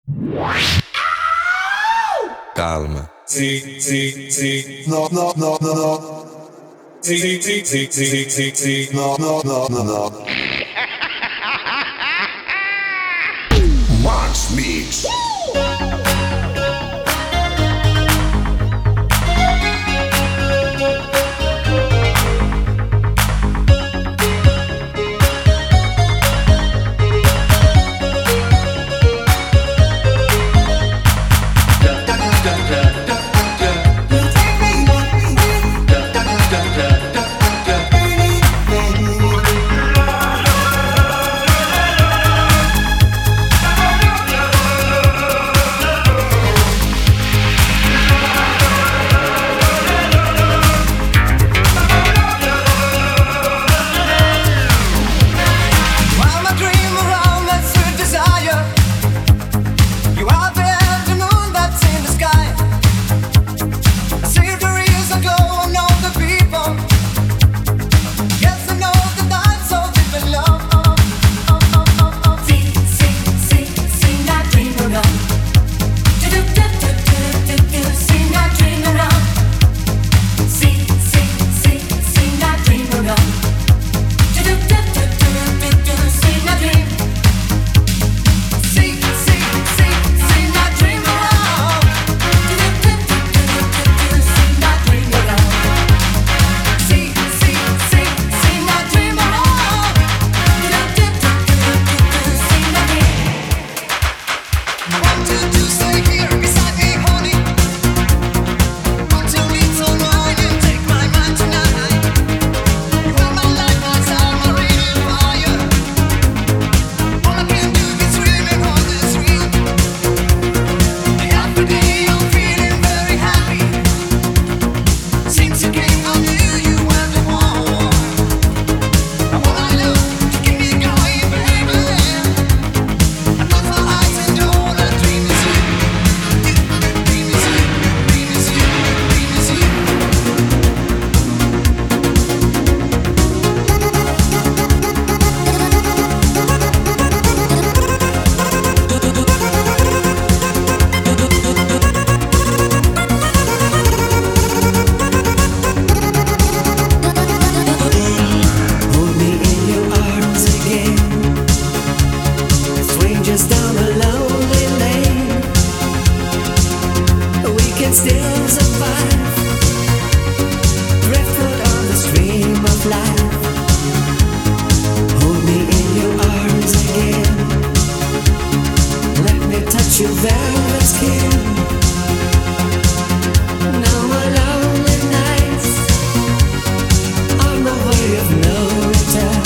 Calma. Sì, sì, sì, no, no, no, no, no. Sì, sì, sì, sì, sì, sì, sì, no, no, no, no, no. Max Mix. While my dream around that sweet desire, you are the afternoon that's in the sky. I see the reason go and know the people. Yes, I know the night so deep in love. See, see, see, see that dream around. Do do do do do do do. See that dream around. See, see, see, see that dream around. Do do do do do do. See that dream. See, see, see, see that dream around. Do do do do do do. See that dream around. See, see, see, see that dream around. Do do do do do. See that dream. I want you to stay here beside me, honey. Want to meet someone and take my mind tonight. You are my light, my star, my radiant fire. All I can do is dreaming on the street. Every day I'm feeling very happy. Since you came, I knew you were the one. I wanna love to keep me going, baby. I close my eyes and all I dream is you. Dream is you, dream is you, dream is you. Hold me in your arms again. Strangers down a lonely lane. We can still survive. Driftwood on the stream of life. Hold me in your arms again. Let me touch your velvet skin. Now my lonely nights on the way of no return.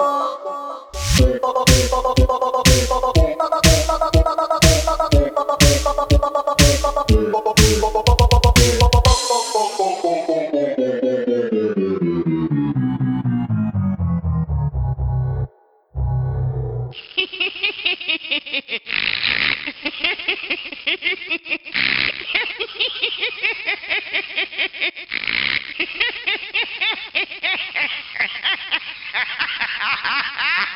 Ha ha ha ha!